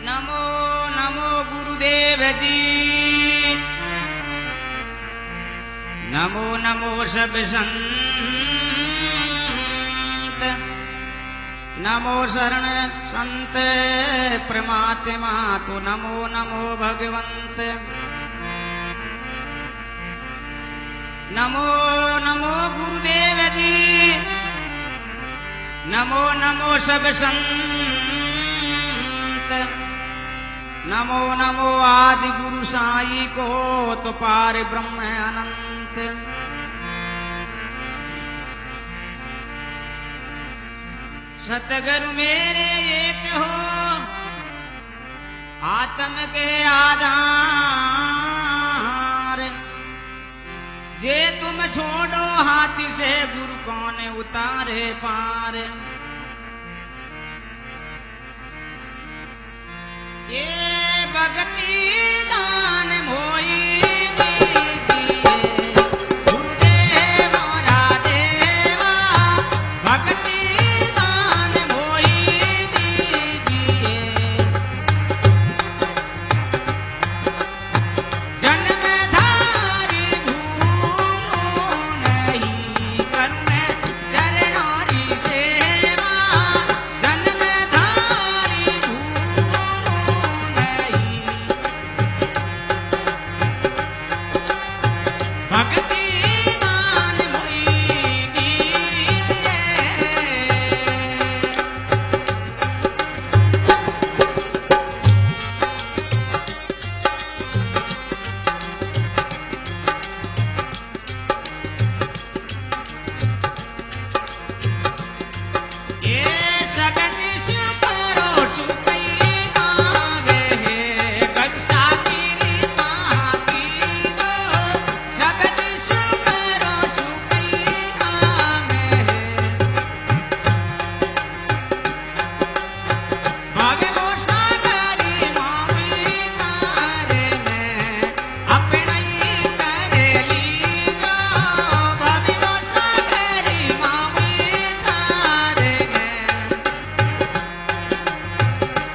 नमो नमो गुरुदेव जी। नमो नमो सब संत। नमो शरण संत प्रमात्मा तो नमो नमो भगवंत। नमो नमो गुरुदेव जी। नमो नमो सब संत। नमो नमो आदि गुरु साई को तो पार ब्रह्म अनंत। सतगुरु मेरे एक हो आत्म के आधार। जे तुम छोड़ो हाथी से गुरु कौन उतारे पार। ये भक्ति दान मोई गुरुदेव मोरा देवा। भक्ति दान मोई दीजिए। जन्मधारी भूलो नहीं करूं मैं चरणों की सेवा। जन्मधारी भक्ति दान मोई दीजिए। ये सगत सुकरो सुकई आवे है गंसा गिरी माकी दो। सगत सुकरो सुकई आवे है भावे वो सागरी मामी तारे में अपना ही करे लीजो। भावे वो सागरी मामी तारे में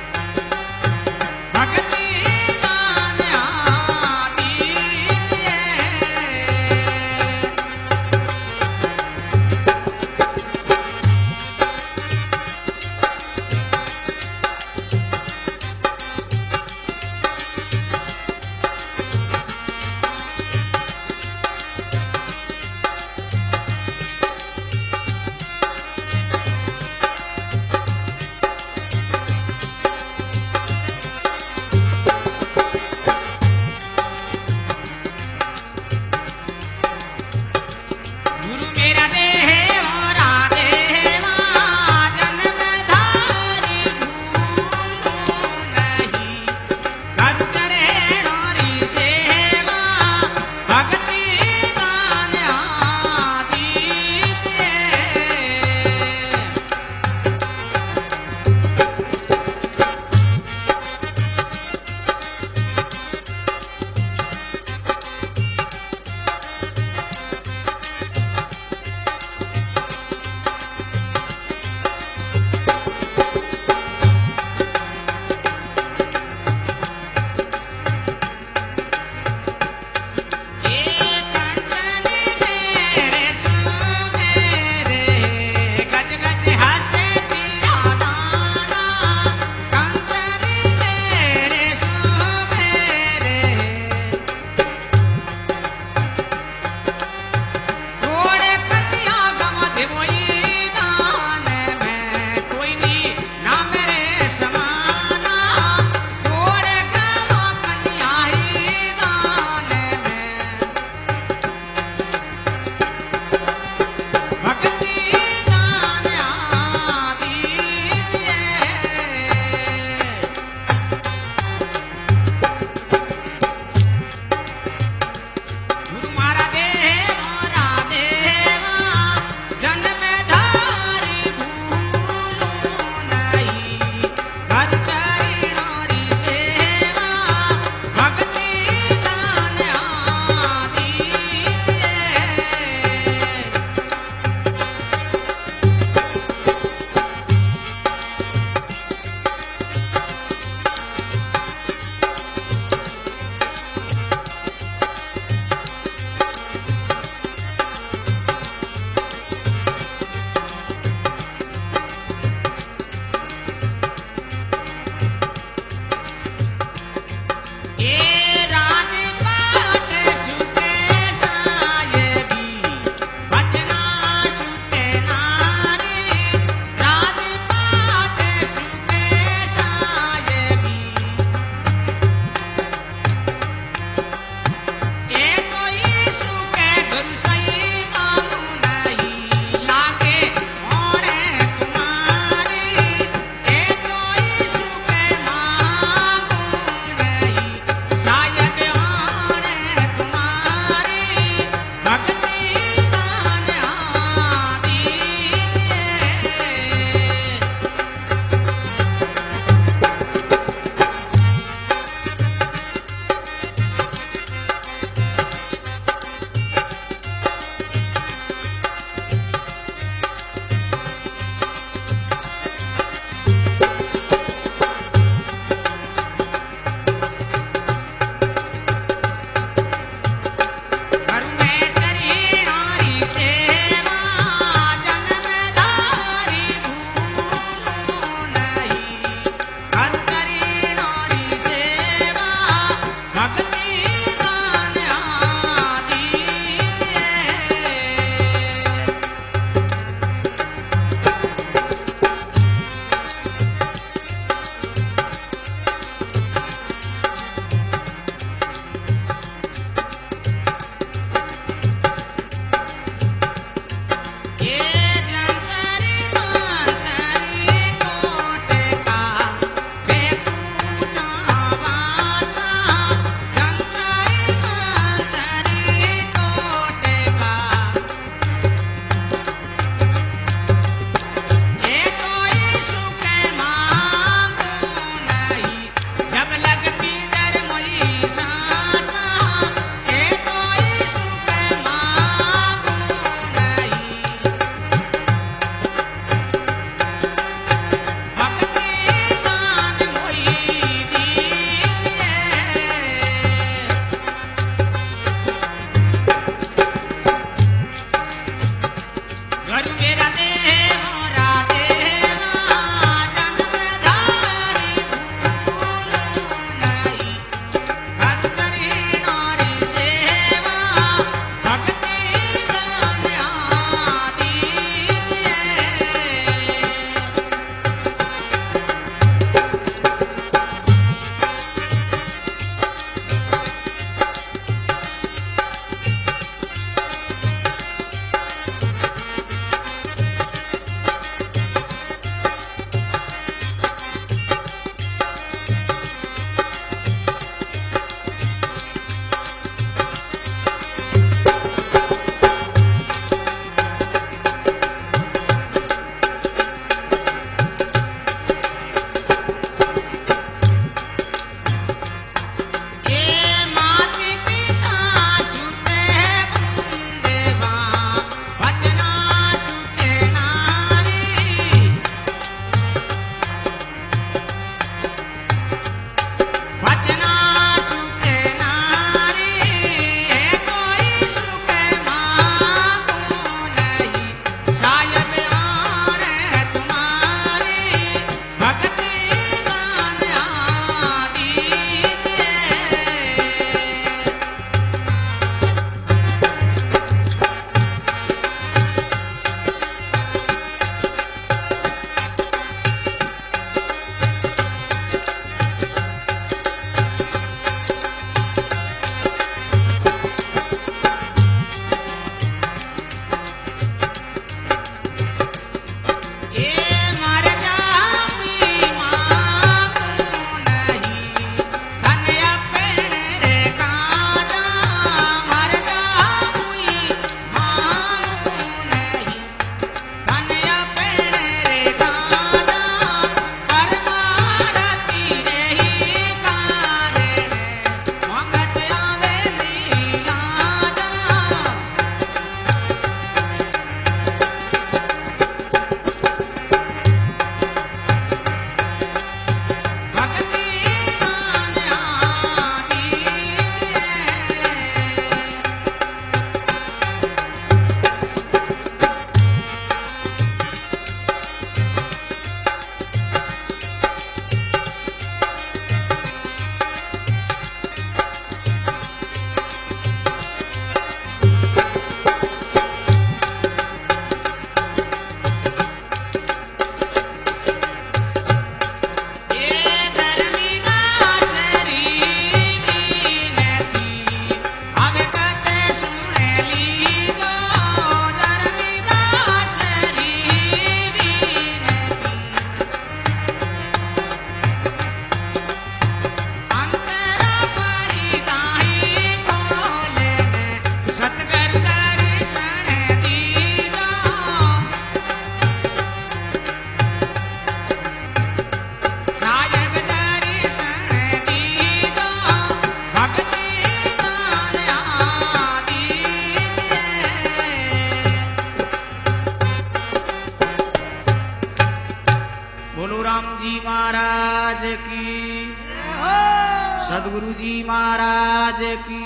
बोलो राम जी महाराज की, सदगुरु जी महाराज की।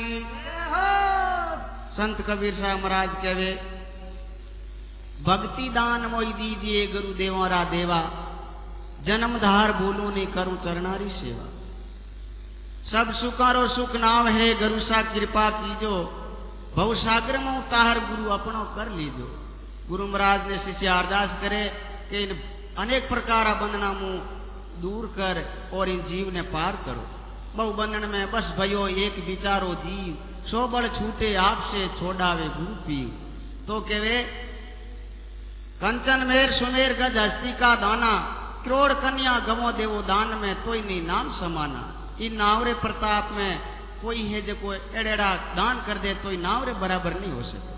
संत कबीर साहब महाराज कहवे, भक्ति दान मोई दीजिए गुरुदेवरा देवा, जन्मधार बोलो ने करूं चरणारी सेवा। सब सुखारो सुख नाम है गुरु सा कृपा कीजो, भव सागर में ताहर गुरु अपनो कर लीजो। गुरु महाराज ने शिष्य अरदास करे कि इन अनेक प्रकार बंधना मुंह दूर कर और इन जीव ने पार करो। बहु बंधन में बस भयो एक विचारो जीव, सो बड़ छूटे आपसे छोड़ावे गुरु पीव। तो कहवे, कंचन मेर सुमेर गज हस्ती का दाना, करोड़ कन्या गवो देवो दान में, तोय नहीं नाम समाना। इन नावरे प्रताप में कोई है जो कोई एड़ेड़ा दान कर दे तो नावरे बराबर नहीं हो सके।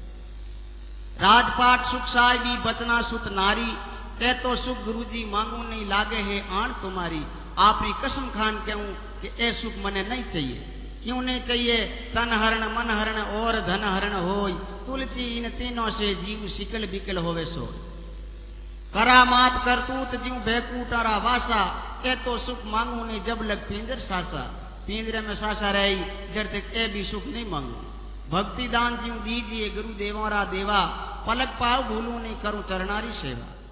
राजपाट सुख साहिबी बचना सुत नारी, ते तो सुख गुरु जी मांगू नहीं लागे है आन तुम्हारी। आपरी कसम खान कहूं कि ए सुख मने नहीं चाहिए। क्यों नहीं चाहिए? तन हरण मन हरण और धन हरण होय, तुलसी इन तीनों से जीव सिकल बिकल होवे सो। करामात करतूत जीव बैकूटारा वासा, ए तो सुख मांगू नहीं जब लग पिंजर सासा। पिंजरे में सासा रही जड़ तक ए भी सुख नहीं मांगू। भक्ति दान जीव दीजिए गुरु देवरा देवा, पलक पाव भूलू नहीं करूं चरणारी सेवा।